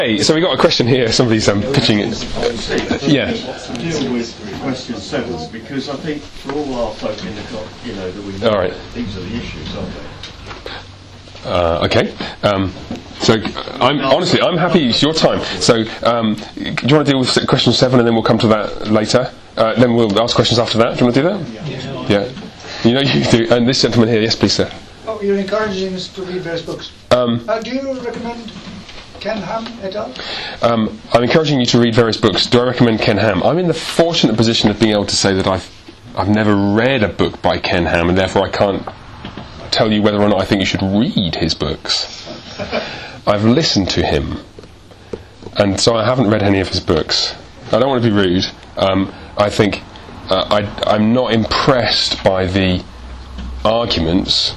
Hey, so we got a question here. Somebody's pitching it. Yeah. Deal with question 7 because I think for all our folk in the that we know, all right. These are the issues, aren't Okay. they? So I'm happy. It's your time. So do you want to deal with question 7 and then we'll come to that later? Then we'll ask questions after that. Do you want to do that? Yeah. You know you do. And this gentleman here, yes, please, sir. Oh, you're encouraging us to read various books. Do you recommend Ken Ham et al.? I'm encouraging you to read various books. Do I recommend Ken Ham? I'm in the fortunate position of being able to say that I've never read a book by Ken Ham, and therefore I can't tell you whether or not I think you should read his books. I've listened to him, and so I haven't read any of his books. I don't want to be rude. I think I'm not impressed by the arguments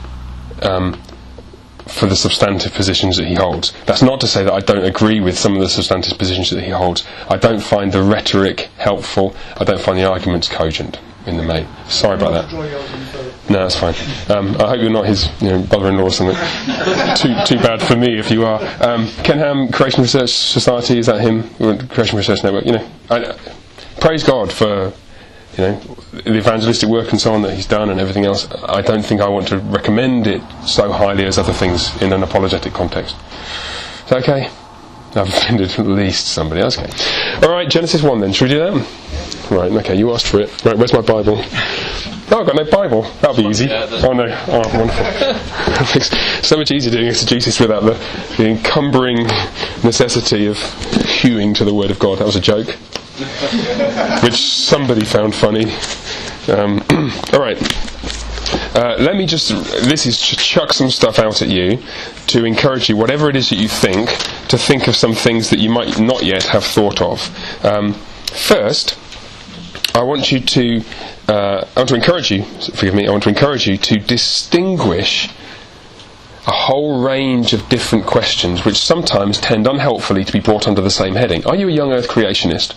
for the substantive positions that he holds. That's not to say that I don't agree with some of the substantive positions that he holds. I don't find the rhetoric helpful. I don't find the arguments cogent in the main. Sorry about that. No, that's fine. I hope you're not his brother-in-law or something. Too bad for me if you are. Ken Ham, Creation Research Society, is that him? Creation Research Network. Praise God for the evangelistic work and so on that he's done and everything else. I don't think I want to recommend it so highly as other things in an apologetic context. Is that okay? I've offended at least somebody. That's okay. Alright, Genesis 1 then. Should we do that? Right, okay, you asked for it. Right, where's my Bible? Oh, I've got no Bible. That'll be easy. Oh no. Oh, wonderful. It's so much easier doing exegesis without the encumbering necessity of hewing to the Word of God. That was a joke, which somebody found funny. Alright. Let me just, this is to chuck some stuff out at you to encourage you, whatever it is that you think, to think of some things that you might not yet have thought of. First, I want to encourage you to distinguish a whole range of different questions which sometimes tend unhelpfully to be brought under the same heading. Are you a young earth creationist?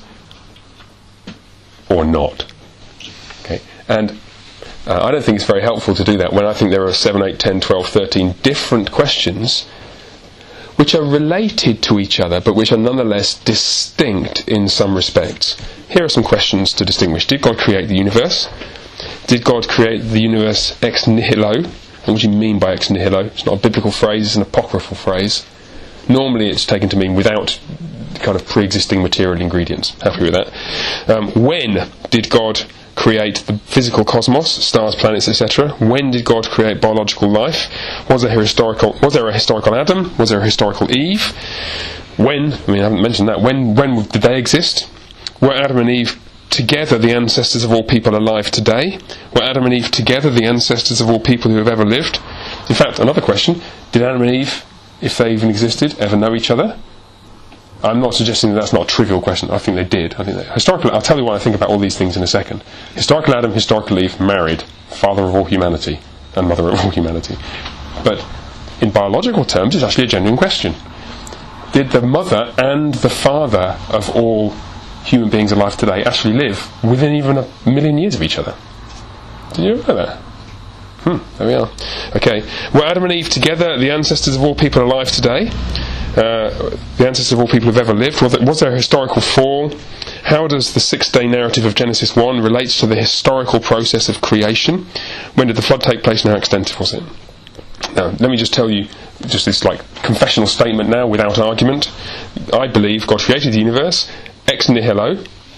Or not? Okay, and I don't think it's very helpful to do that when I think there are 7, 8, 10, 12, 13 different questions which are related to each other but which are nonetheless distinct in some respects. Here are some questions to distinguish. Did God create the universe? Did God create the universe ex nihilo? What do you mean by ex nihilo? It's not a biblical phrase, it's an apocryphal phrase. Normally it's taken to mean without kind of pre-existing material ingredients. Happy with that. When did God create the physical cosmos, stars, planets, etc.? When did God create biological life? Was there a historical Adam? Was there a historical Eve? I haven't mentioned that. When did they exist? Were Adam and Eve together the ancestors of all people alive today? Were Adam and Eve together the ancestors of all people who have ever lived? In fact, another question, did Adam and Eve, if they even existed, ever know each other? I'm not suggesting that's not a trivial question. I think they did. I'll tell you what I think about all these things in a second. Historical Adam, historical Eve, married, father of all humanity, and mother of all humanity. But in biological terms, it's actually a genuine question. Did the mother and the father of all human beings alive today actually live within even 1 million years of each other? Did you know that? There we are. Okay. Were Adam and Eve together the ancestors of all people alive today? The ancestors of all people who've ever lived? Was there a historical fall? How does the 6-day narrative of Genesis 1 relate to the historical process of creation? When did the flood take place and how extensive was it? Now, let me just tell you, just this confessional statement now without argument. I believe God created the universe ex nihilo.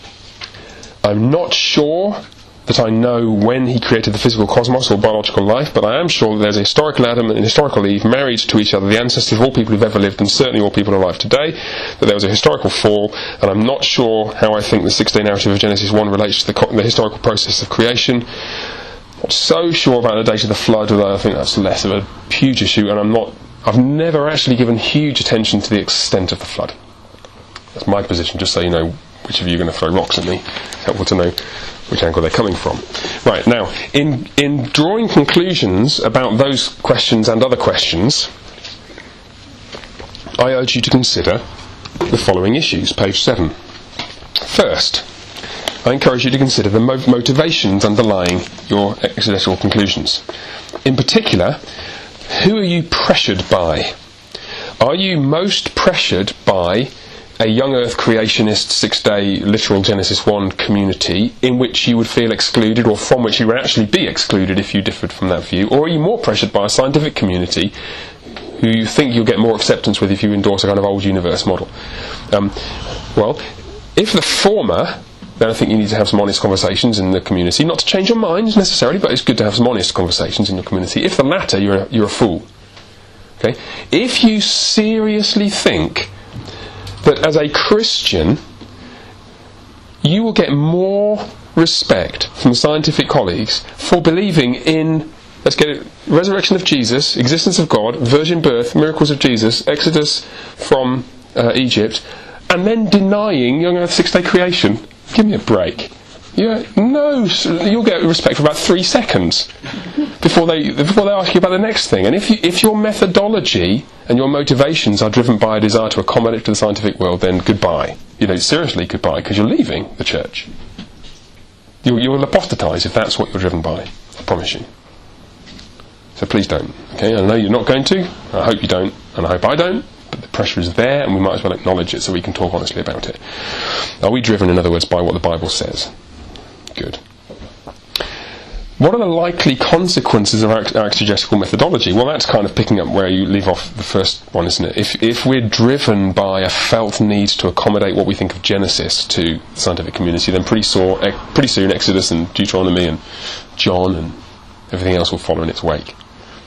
I'm not sure that I know when he created the physical cosmos or biological life, but I am sure that there's a historical Adam and a historical Eve married to each other, the ancestors of all people who've ever lived and certainly all people alive today, that there was a historical fall, and I'm not sure how I think the 6-day narrative of Genesis 1 relates to the historical process of creation. Not so sure about the date of the flood, although I think that's less of a huge issue, and I've never actually given huge attention to the extent of the flood. That's my position, just so you know which of you are going to throw rocks at me. It's helpful to know which angle they're coming from. Right, now, in drawing conclusions about those questions and other questions, I urge you to consider the following issues, page 7. First, I encourage you to consider the motivations underlying your exegetical conclusions. In particular, who are you pressured by? Are you most pressured by a young earth creationist 6-day literal Genesis 1 community in which you would feel excluded, or from which you would actually be excluded if you differed from that view? Or are you more pressured by a scientific community who you think you'll get more acceptance with if you endorse a kind of old universe model? Well, if the former, then I think you need to have some honest conversations in the community, not to change your minds necessarily, but it's good to have some honest conversations in your community. If the latter, you're a fool. Okay? If you seriously think that as a Christian you will get more respect from scientific colleagues for believing in, let's get it, resurrection of Jesus, existence of God, virgin birth, miracles of Jesus, Exodus from Egypt, and then denying young earth 6-day creation, give me a break. You'll get respect for about 3 seconds before they ask you about the next thing. And if your methodology and your motivations are driven by a desire to accommodate to the scientific world, then goodbye. Seriously goodbye, because you're leaving the church. You will apostatise if that's what you're driven by, I promise you. So please don't. Okay, I know you're not going to. I hope you don't, and I hope I don't. But the pressure is there, and we might as well acknowledge it so we can talk honestly about it. Are we driven, in other words, by what the Bible says? Good. What are the likely consequences of our exegetical methodology? Well, that's kind of picking up where you leave off the first one, isn't it? If we're driven by a felt need to accommodate what we think of Genesis to the scientific community, then pretty soon Exodus and Deuteronomy and John and everything else will follow in its wake.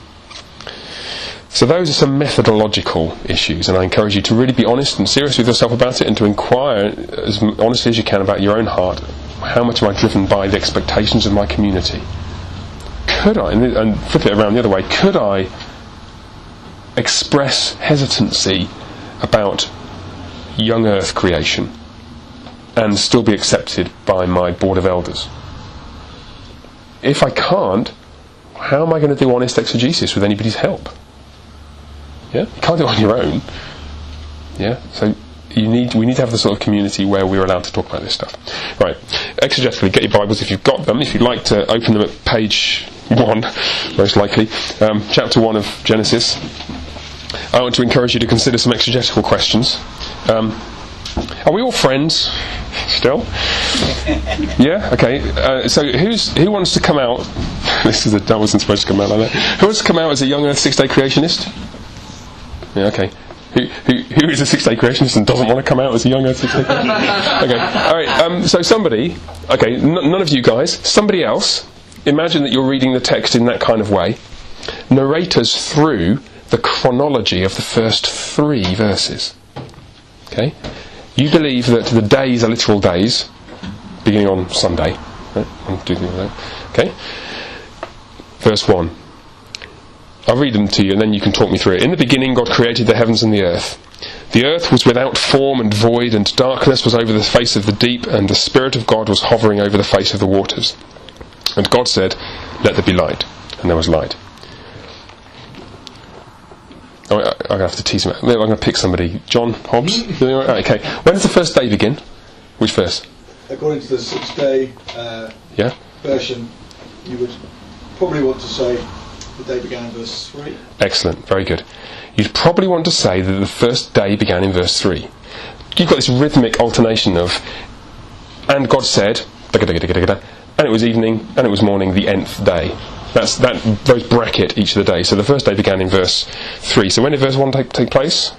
So those are some methodological issues, and I encourage you to really be honest and serious with yourself about it, and to inquire as honestly as you can about your own heart. How much am I driven by the expectations of my community? Could I, and flip it around the other way, could I express hesitancy about young earth creation and still be accepted by my board of elders? If I can't, how am I going to do honest exegesis with anybody's help? Yeah, you can't do it on your own. Yeah, so we need to have the sort of community where we're allowed to talk about this stuff. Right, exegetically, get your Bibles if you've got them. If you'd like to open them at page 1, most likely, chapter 1 of Genesis. I want to encourage you to consider some exegetical questions. Are we all friends still? Yeah? Okay. So who wants to come out? That wasn't supposed to come out like that. Who wants to come out as a young earth 6-day creationist? Yeah, okay. Who is a 6-day creationist and doesn't want to come out as a young earth 6-day creationist? Okay. Alright, so somebody, okay, none of you guys, somebody else, imagine that you're reading the text in that kind of way. Narrate us through the chronology of the first 3 verses. Okay? You believe that the days are literal days, beginning on Sunday. Right? Okay? Verse 1. I'll read them to you and then you can talk me through it. In the beginning God created the heavens and the earth. The earth was without form and void, and darkness was over the face of the deep, and the Spirit of God was hovering over the face of the waters. And God said, "Let there be light." And there was light. I'm going to have to tease him out. I'm going to pick somebody. John Hobbs? Okay. When does the first day begin? Which verse? According to the 6-day version, you would probably want to say the day began in verse 3. Excellent, very good. You'd probably want to say that the first day began in verse 3. You've got this rhythmic alternation of, and God said, and it was evening, and it was morning, the nth day. Those bracket each of the days. So the first day began in verse 3. So when did verse 1 take place?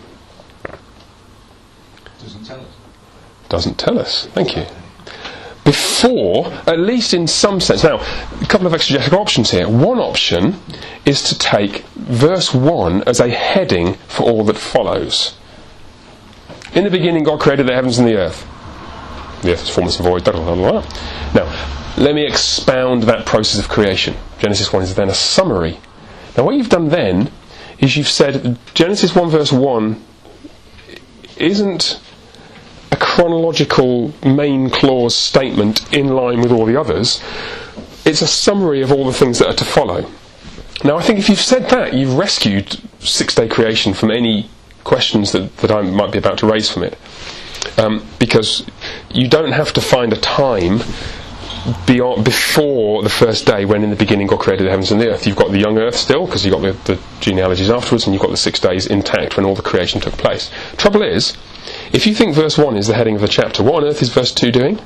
Doesn't tell us. Thank you. Before, at least in some sense. Now, a couple of exegetical options here. One option is to take verse 1 as a heading for all that follows. In the beginning God created the heavens and the earth. The earth was formless and void, blah, blah, blah, blah. Now, let me expound that process of creation. Genesis 1 is then a summary. Now, what you've done then is you've said Genesis 1 verse 1 isn't a chronological main clause statement in line with all the others. It's a summary of all the things that are to follow. Now, I think if you've said that, you've rescued 6-day creation from any questions that I might be about to raise from it. Because you don't have to find a time before the first day, when in the beginning God created the heavens and the earth. You've got the young earth still, because you've got the genealogies afterwards, and you've got the 6 days intact when all the creation took place. Trouble is, if you think verse 1 is the heading of the chapter, what on earth is verse 2 doing?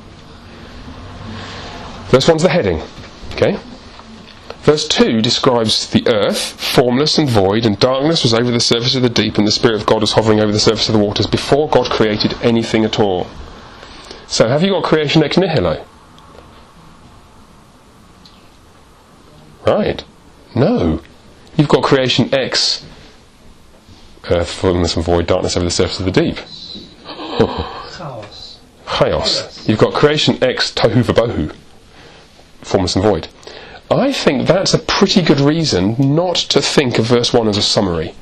Verse 1's the heading. Okay? Verse 2 describes the earth, formless and void, and darkness was over the surface of the deep, and the Spirit of God was hovering over the surface of the waters, before God created anything at all. So have you got creation ex nihilo? Right. No. You've got creation ex earth, formless and void, darkness over the surface of the deep. Chaos. You've got creation ex tohu vabohu, formless and void. I think that's a pretty good reason not to think of verse 1 as a summary.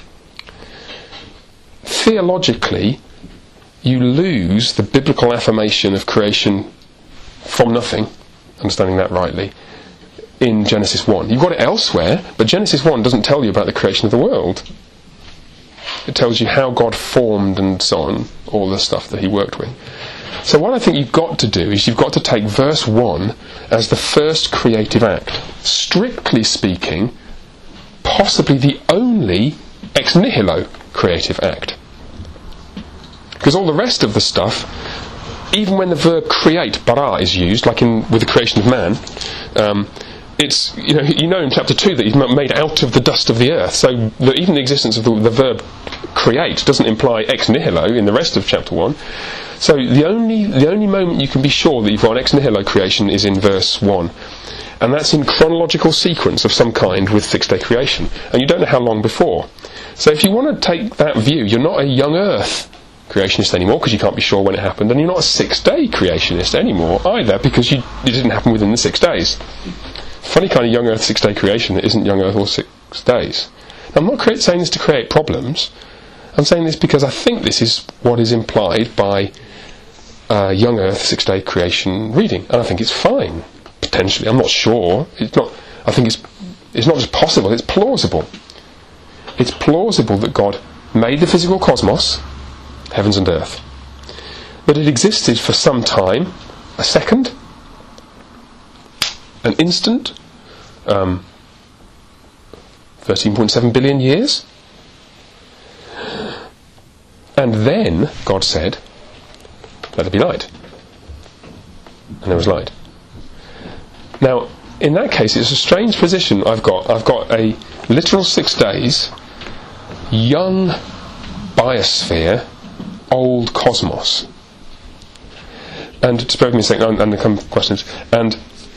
Theologically, you lose the biblical affirmation of creation from nothing, understanding that rightly, in Genesis 1. You've got it elsewhere, but Genesis 1 doesn't tell you about the creation of the world. It tells you how God formed and so on, all the stuff that he worked with. So what I think you've got to do is you've got to take verse 1 as the first creative act. Strictly speaking, possibly the only ex nihilo creative act. Because all the rest of the stuff, even when the verb create, bara, is used, like with the creation of man, it's you know in chapter 2 that he's made out of the dust of the earth. So even the existence of the verb create doesn't imply ex nihilo in the rest of chapter 1. So the only moment you can be sure that you've got an ex nihilo creation is in verse 1. And that's in chronological sequence of some kind with 6-day creation. And you don't know how long before. So if you want to take that view, you're not a young earth creationist anymore, because you can't be sure when it happened, and you're not a 6-day creationist anymore either, because it didn't happen within the 6 days. Funny kind of young earth 6-day creation that isn't young earth or 6 days. Now, I'm not saying this to create problems. I'm saying this because I think this is what is implied by young earth 6-day creation reading, and I think it's fine, potentially. I'm not sure. It's not. I think it's not just possible, it's plausible. It's plausible that God made the physical cosmos, heavens and earth, but it existed for some time, a second, an instant, 13.7 billion years, and then God said, let there be light, and there was light. Now in that case it's a strange position I've got a literal 6 days, young biosphere, old cosmos. And just bear with me a second, and there come questions. And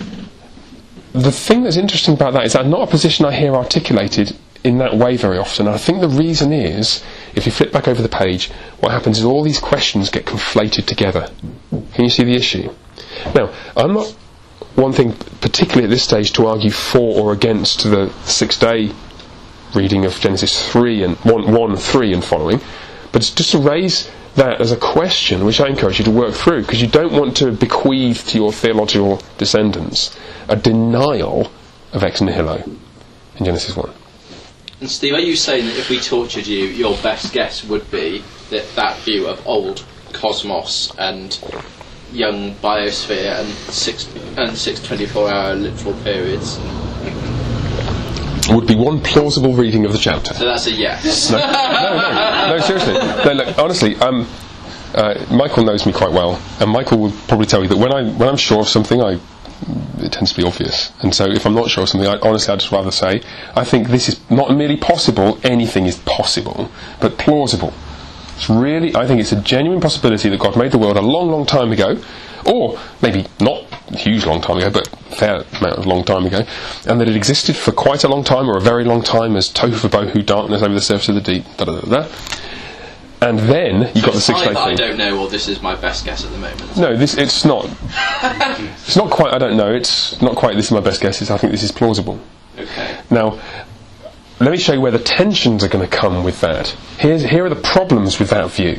the thing that's interesting about that is that's not a position I hear articulated in that way very often. And I think the reason is, if you flip back over the page, what happens is all these questions get conflated together. Can you see the issue? Now, I'm not wanting, particularly at this stage, to argue for or against the 6-day reading of Genesis 3 and 1, 3 and following, but it's just to raise that as a question which I encourage you to work through, because you don't want to bequeath to your theological descendants a denial of ex nihilo in Genesis 1. And Steve, are you saying that if we tortured you, your best guess would be that view of old cosmos and young biosphere and six 24-hour literal periods would be one plausible reading of the chapter? So that's a yes. No, seriously. No, look, honestly, Michael knows me quite well, and Michael will probably tell you that when I'm sure of something, it tends to be obvious. And so if I'm not sure of something, I'd just rather say, I think this is not merely possible, anything is possible, but plausible. I think it's a genuine possibility that God made the world a long, long time ago, or maybe not a huge long time ago, but a fair amount of long time ago, and that it existed for quite a long time, or a very long time, as tohu vabohu, darkness over the surface of the deep, da-da-da-da. And then you've got the 6-day thing. I don't know, or this is my best guess at the moment. No, it's not. It's not quite. I don't know. It's not quite. This is my best guess. I think this is plausible. Okay. Now, let me show you where the tensions are going to come with that. Here are the problems with that view.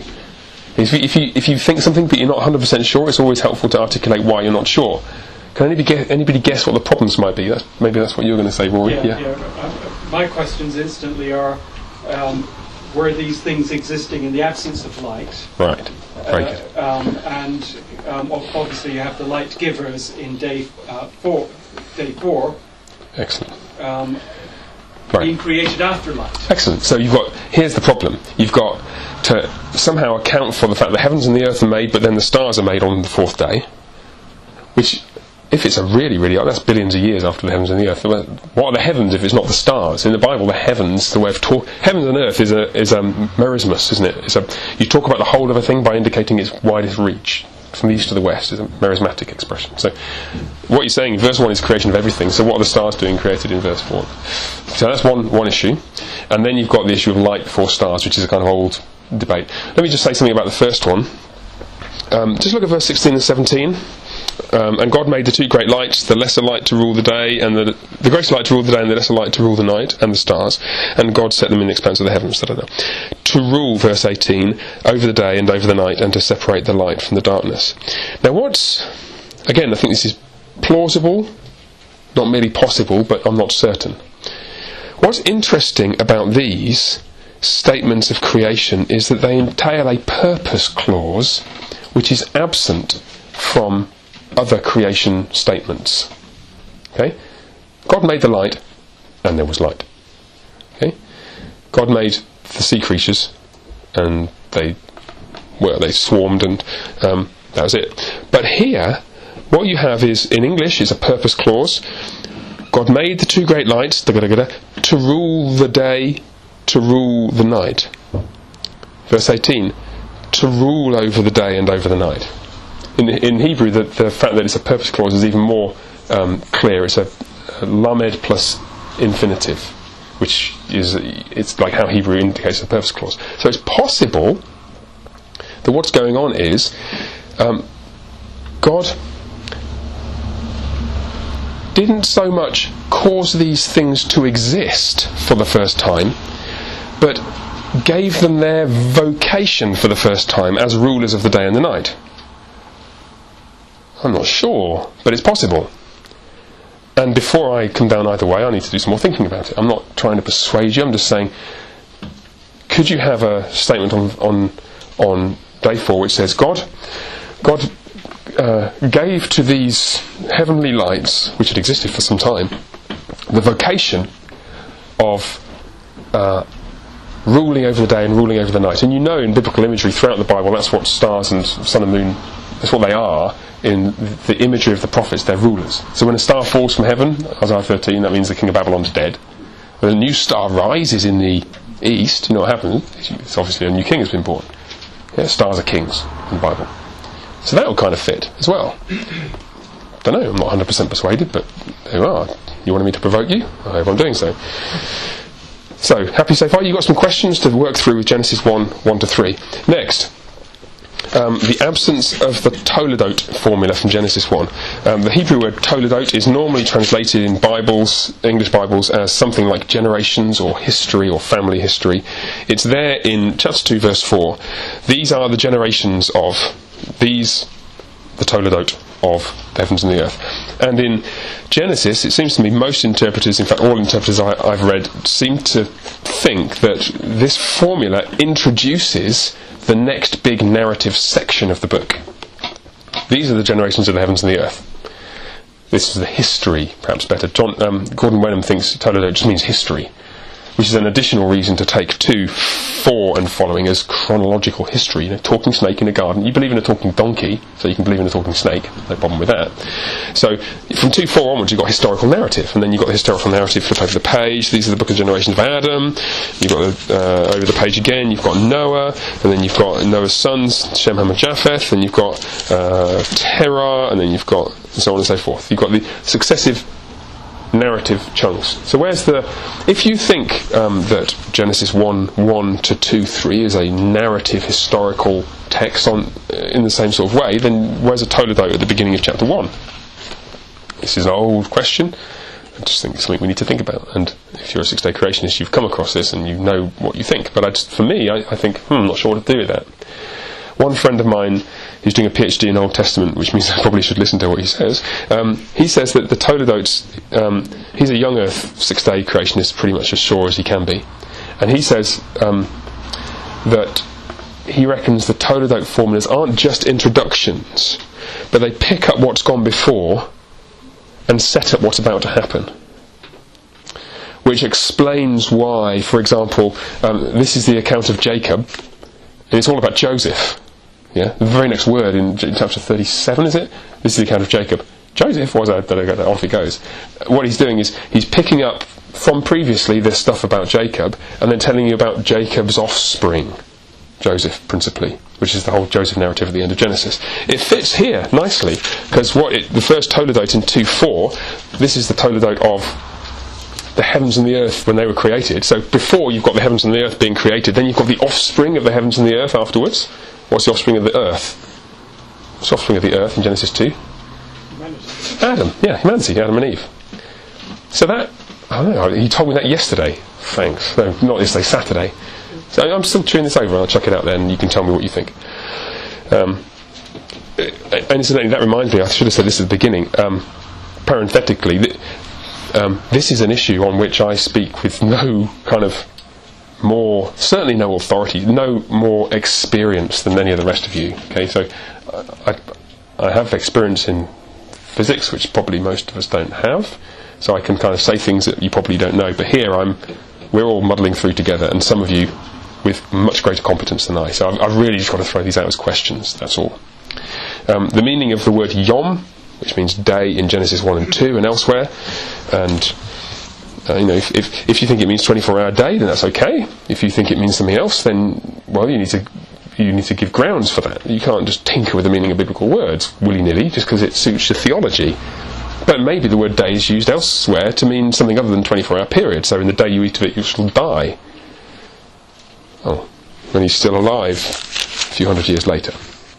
If you think something but you're not 100% sure, it's always helpful to articulate why you're not sure. Can anybody guess what the problems might be? Maybe that's what you're going to say, Rory. Yeah. My questions instantly are: were these things existing in the absence of light? Right. Very good. Obviously you have the light givers in day 4. Excellent. Being created after light. Excellent. So here's the problem. You've got to somehow account for the fact the heavens and the earth are made, but then the stars are made on the 4th day, which, if it's a really, really, that's billions of years after the heavens and the earth. What are the heavens if it's not the stars? In the Bible, the heavens, the way of heavens and earth is a merismus, isn't it? You talk about the whole of a thing by indicating its widest reach. From the east to the west is a merismatic expression. So what you're saying in verse 1 is creation of everything. So what are the stars doing created in verse 4? So that's one issue. And then you've got the issue of light before stars, which is a kind of old debate. Let me just say something about the first one. Just look at verse 16 and 17. And God made the 2 great lights, the lesser light to rule the day, and the greater light to rule the day, and the lesser light to rule the night, and the stars. And God set them in the expanse of the heavens. To rule, verse 18, over the day and over the night, and to separate the light from the darkness. Now again, I think this is plausible, not merely possible, but I'm not certain. What's interesting about these statements of creation is that they entail a purpose clause which is absent from other creation statements. Okay? God made the light, and there was light. Okay? God made the sea creatures, and they swarmed, and that was it. But here, what you have is, in English, is a purpose clause. God made the 2 great lights, to rule the day, to rule the night. Verse 18, to rule over the day and over the night. In Hebrew, the fact that it's a purpose clause is even more clear. It's a lamed plus infinitive, which it's like how Hebrew indicates a purpose clause. So it's possible that what's going on is God didn't so much cause these things to exist for the first time, but gave them their vocation for the first time as rulers of the day and the night. I'm not sure, but it's possible. And before I come down either way, I need to do some more thinking about it. I'm not trying to persuade you, I'm just saying, could you have a statement on day 4 which says, God gave to these heavenly lights, which had existed for some time, the vocation of ruling over the day and ruling over the night. And you know, in biblical imagery throughout the Bible, that's what stars and sun and moon, that's what they are. In the imagery of the prophets, they're rulers. So when a star falls from heaven, Isaiah 13, that means the king of Babylon's dead. When a new star rises in the east, you know what happens? It's obviously a new king has been born. Yeah, stars are kings in the Bible. So that will kind of fit as well. Don't know, I'm not 100% persuaded, but there you are. You wanted me to provoke you? I hope I'm doing so. So, happy so far? You've got some questions to work through with Genesis 1-3. Next. The absence of the toledot formula from Genesis 1. The Hebrew word toledot is normally translated in English Bibles, as something like generations or history or family history. It's there in chapter 2 verse 4. These are the generations of the toledot of the heavens and the earth. And in Genesis, it seems to me most interpreters, in fact all interpreters I've read, seem to think that this formula introduces the next big narrative section of the book. These are the generations of the heavens and the earth. This is the history, perhaps better. Gordon Wenham thinks toledot just means history, which is an additional reason to take 2, 4 and following as chronological history. You know, talking snake in a garden. You believe in a talking donkey, so you can believe in a talking snake. No problem with that. So from 2, 4 onwards, you've got historical narrative, and then you've got the historical narrative flip over the page. These are the book of generations of Adam. You've got over the page again. You've got Noah, and then you've got Noah's sons, Shem, Ham, and Japheth. And you've got Terah, and then you've got and so on and so forth. You've got the successive narrative chunks. So if you think that Genesis 1:1-2:3 is a narrative historical text in the same sort of way, then where's a toledot at the beginning of chapter 1? This is an old question. I just think it's something we need to think about, and if you're a six-day creationist, you've come across this and you know what you think. But for me, I think, I'm not sure what to do with that. One friend of mine who's doing a PhD in Old Testament, which means I probably should listen to what he says, he says that the toledots, he's a young earth six-day creationist, pretty much as sure as he can be, and he says that he reckons the Toledot formulas aren't just introductions, but they pick up what's gone before and set up what's about to happen. Which explains why, for example, this is the account of Jacob, and it's all about Joseph. Yeah, the very next word in chapter 37, is it? This is the account of Jacob. Joseph was off it goes. What he's doing is he's picking up from previously this stuff about Jacob, and then telling you about Jacob's offspring, Joseph principally, which is the whole Joseph narrative at the end of Genesis. It fits here nicely, because the first Toledot in 2:4, this is the Toledot of the heavens and the earth when they were created. So before you've got the heavens and the earth being created, then you've got the offspring of the heavens and the earth afterwards. What's the offspring of the earth? What's the offspring of the earth in Genesis 2? Adam, humanity, Adam and Eve. So that, I don't know, he told me that yesterday. Thanks. No, not yesterday, Saturday. So I'm still chewing this over, and I'll chuck it out there and you can tell me what you think. And incidentally, that reminds me, I should have said this at the beginning, parenthetically, this is an issue on which I speak with no kind of certainly no authority, no more experience than any of the rest of you. Okay, so I have experience in physics, which probably most of us don't have, so I can kind of say things that you probably don't know. But here we're all muddling through together, and some of you with much greater competence than I. So I've really just got to throw these out as questions. That's all. The meaning of the word yom, which means day in Genesis 1 and 2 and elsewhere, and if you think it means 24-hour day, then that's okay. If you think it means something else, then you need to give grounds for that. You can't just tinker with the meaning of biblical words willy-nilly just because it suits your theology. But maybe the word day is used elsewhere to mean something other than 24-hour period. So in the day you eat of it, you shall die. Oh, when he's still alive a few hundred years later.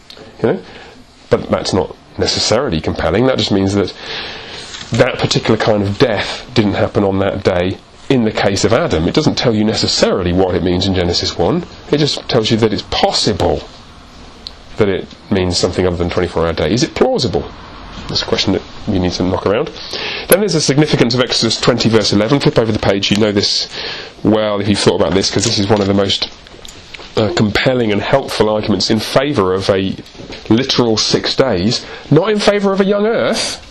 But that's not necessarily compelling. That just means that particular kind of death didn't happen on that day in the case of Adam. It doesn't tell you necessarily what it means in Genesis 1. It just tells you that it's possible that it means something other than 24-hour day. Is it plausible? That's a question that we need to knock around. Then there's the significance of Exodus 20 verse 11. Flip over the page. You know this well if you've thought about this, because this is one of the most compelling and helpful arguments in favour of a literal 6 days, not in favour of a young earth,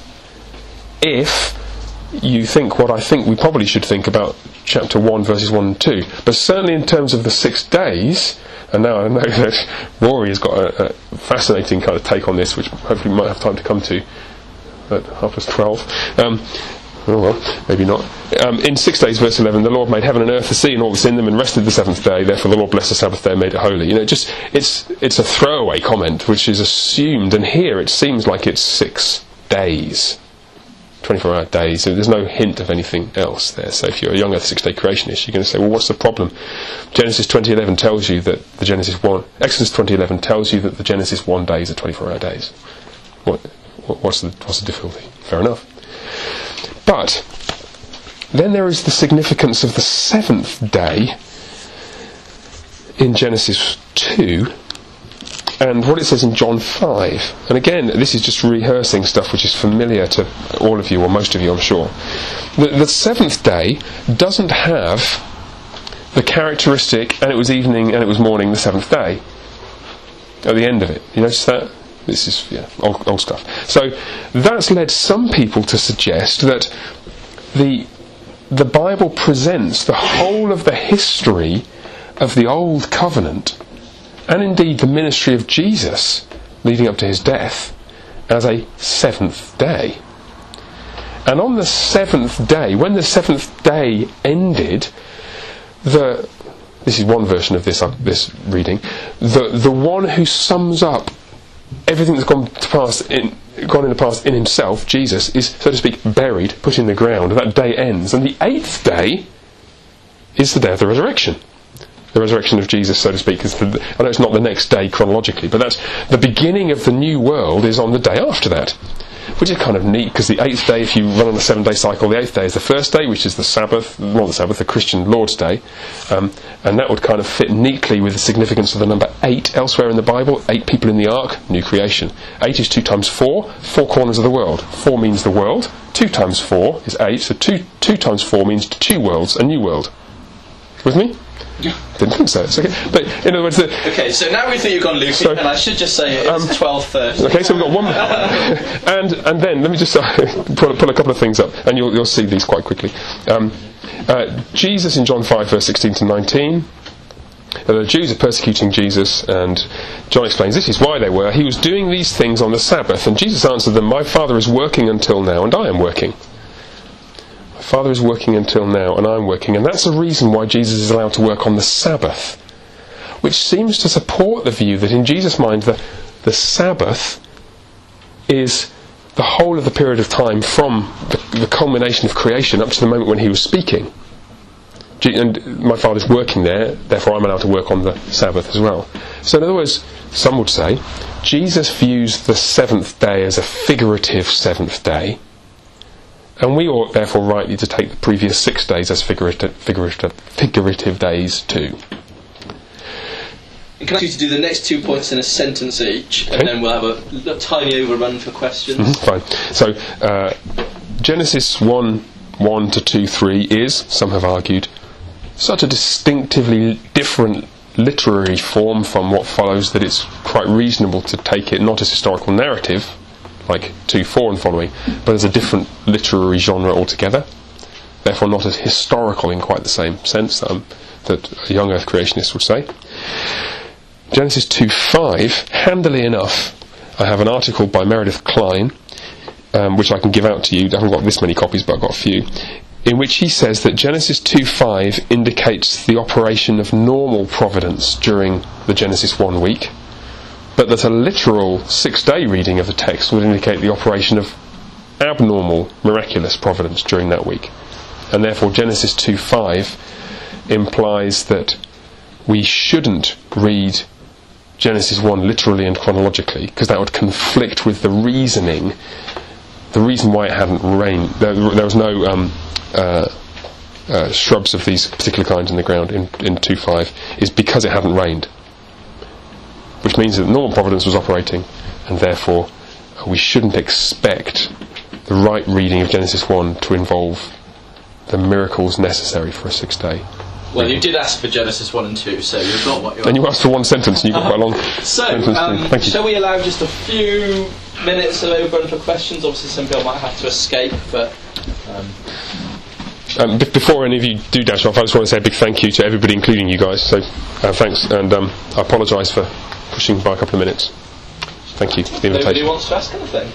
if you think what I think we probably should think about chapter 1 verses 1 and 2. But certainly in terms of the 6 days, and now I know that Rory has got a fascinating kind of take on this, which hopefully we might have time to come to at 12:30. Oh well, maybe not. In 6 days, verse 11, the Lord made heaven and earth, the sea and all that's in them, and rested the seventh day. Therefore the Lord blessed the Sabbath day and made it holy. It's a throwaway comment which is assumed, and here it seems like it's 6 days. 24-hour days, so there's no hint of anything else there. So if you're a young earth 6-day creationist, you're going to say, well, what's the problem? Exodus 20:11 tells you that the Genesis 1 days are 24-hour days. What's the difficulty? Fair enough. But then there is the significance of the seventh day in Genesis 2 and what it says in John 5. And again, this is just rehearsing stuff which is familiar to all of you, or most of you I'm sure. The seventh day doesn't have the characteristic, and it was evening and it was morning the seventh day at the end of it. You notice that? This is old stuff. So that's led some people to suggest that the Bible presents the whole of the history of the Old Covenant, and indeed the ministry of Jesus leading up to his death, as a seventh day. And on the seventh day, when the seventh day ended, this is one version of this reading, the one who sums up everything that's gone in the past in himself, Jesus, is, so to speak, buried, put in the ground. That day ends, and the eighth day is the day of the resurrection. The resurrection of Jesus, so to speak, I know it's not the next day chronologically, but that's the beginning of the new world is on the day after that, which is kind of neat, because the eighth day, if you run on a 7-day cycle, the eighth day is the first day, which is the Sabbath, not the Sabbath, the Christian Lord's Day, and that would kind of fit neatly with the significance of the number 8 elsewhere in the Bible. 8 people in the ark, new creation. 8 is 2 times 4, 4 corners of the world. 4 means the world, 2 times 4 is 8, so 2 times 4 means 2 worlds, a new world. With me? Didn't think so. It's okay. But in other words, okay. So now we think you've gone loopy, and I should just say it's 12:30. Okay, so we've got one, and then let me just pull a couple of things up, and you'll see these quite quickly. Jesus in John 5 verse 16 to 19. The Jews are persecuting Jesus, and John explains this is why they were. He was doing these things on the Sabbath, and Jesus answered them, "My Father is working until now, and I am working." My Father is working until now, and I am working, and that's the reason why Jesus is allowed to work on the Sabbath, which seems to support the view that in Jesus' mind the Sabbath is the whole of the period of time from the culmination of creation up to the moment when he was speaking. And my Father's working there, therefore I'm allowed to work on the Sabbath as well. So in other words, some would say, Jesus views the seventh day as a figurative seventh day, and we ought therefore rightly to take the previous 6 days as figurative days too. Can I ask you to do the next 2 points in a sentence each, and then we'll have a tiny overrun for questions. Fine. So, Genesis 1:1 to 2:3 is, some have argued, such a distinctively different literary form from what follows that it's quite reasonable to take it not as historical narrative, like 2:4 and following, but as a different literary genre altogether. Therefore not as historical in quite the same sense that a young earth creationist would say. Genesis 2:5, handily enough, I have an article by Meredith Klein, which I can give out to you. I haven't got this many copies, but I've got a few, in which he says that Genesis 2:5 indicates the operation of normal providence during the Genesis 1 week, but that a literal 6-day reading of the text would indicate the operation of abnormal, miraculous providence during that week. And therefore Genesis 2:5 implies that we shouldn't read Genesis 1 literally and chronologically, because that would conflict with the reason why it hadn't rained. There was no shrubs of these particular kinds in the ground in 2:5, is because it hadn't rained, which means that normal providence was operating, and therefore we shouldn't expect the right reading of Genesis 1 to involve the miracles necessary for a 6-day. Well, you did ask for Genesis 1 and 2, so you've got what you and you asked for one sentence, and you got quite a long sentence. Thank you. Shall we allow just a few minutes of overrun for questions? Obviously some people might have to escape, but... before any of you do dash off, I just want to say a big thank you to everybody, including you guys. So thanks, and I apologise for pushing by a couple of minutes. Thank you for the invitation. Nobody wants to ask anything?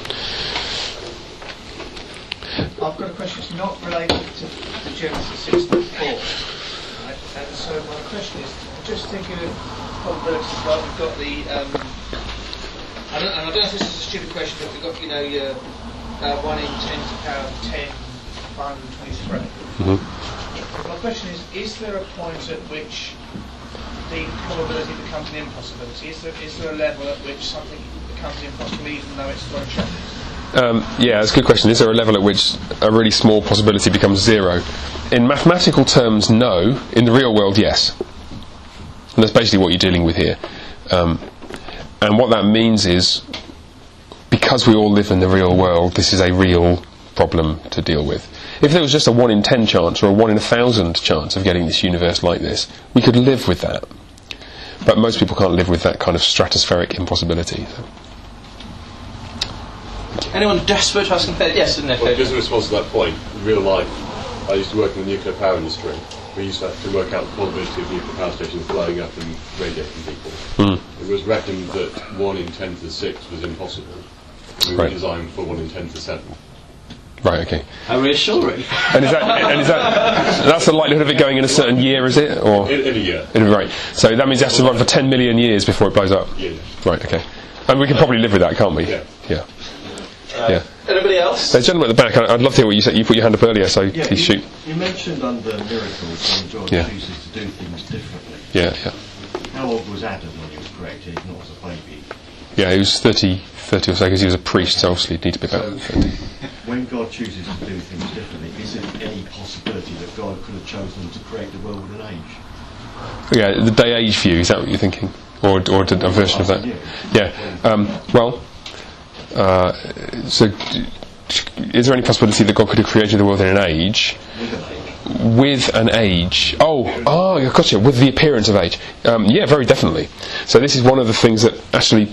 I've got a question. It's not related to Genesis 6:4. So my question is, just thinking of probabilities, like we've got the, I don't know if this is a stupid question, but we've got, your 1 in 10 to the power of 10, 523. Mm-hmm. My question is there a point at which the probability becomes an impossibility? Is there a level at which something becomes impossible even though it's got a chance? Yeah, that's a good question. Is there a level at which a really small possibility becomes zero? In mathematical terms, no. In the real world, yes. And that's basically what you're dealing with here. And what that means is, because we all live in the real world, this is a real problem to deal with. If there was just a 1 in 10 chance or a 1 in 1,000 chance of getting this universe like this, we could live with that. But most people can't live with that kind of stratospheric impossibility. So. Anyone desperate to ask anything? Yes, Nick. Well, just in response to that point, in real life, I used to work in the nuclear power industry. We used to have to work out the probability of nuclear power stations blowing up and radiating people. It was reckoned that 1 in 10 to the 6 was impossible. We were designed for 1 in 10 to 7. Right, okay. How reassuring. And is that's the likelihood of it going in a certain year, is it? Or in a year. Right. So that means it has to run for 10 million years before it blows up? Yeah. Right, okay. And we can probably live with that, can't we? Yeah. Yeah. Anybody else? There's a gentleman at the back. I'd love to hear what you said. You put your hand up earlier, so please shoot. You mentioned under miracles when God chooses to do things differently. Yeah. How old was Adam when he was created, not as a baby? Yeah, he was 30 or so, because he was a priest, so obviously he'd need to be about 30. When God chooses to do things differently, is there any possibility that God could have chosen to create the world in age? Yeah, the day-age view, is that what you're thinking? Or a version of that? Yeah. So, is there any possibility that God could have created the world in an age? with an age. Gotcha. With the appearance of age. Yeah, very definitely. So this is one of the things that actually,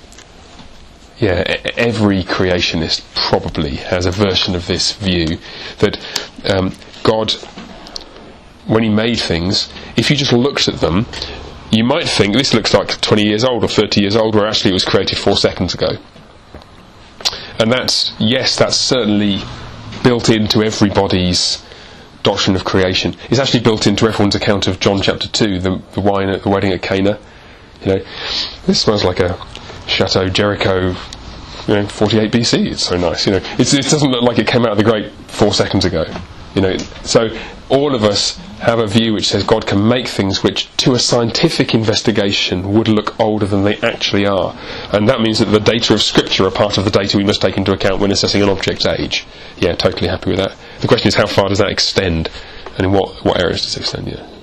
every creationist probably has a version of this view, that God, when he made things, if you just looked at them, you might think this looks like 20 years old or 30 years old, where actually it was created 4 seconds ago. And that's certainly built into everybody's doctrine of creation. It's actually built into everyone's account of John chapter 2, the wine at the wedding at Cana. This smells like a Chateau Jericho, 48 BC. It's so nice. It doesn't look like it came out of the grate 4 seconds ago. So all of us have a view which says God can make things which, to a scientific investigation, would look older than they actually are, and that means that the data of Scripture are part of the data we must take into account when assessing an object's age. Yeah, totally happy with that. The question is, how far does that extend, and in what areas does it extend? Yeah.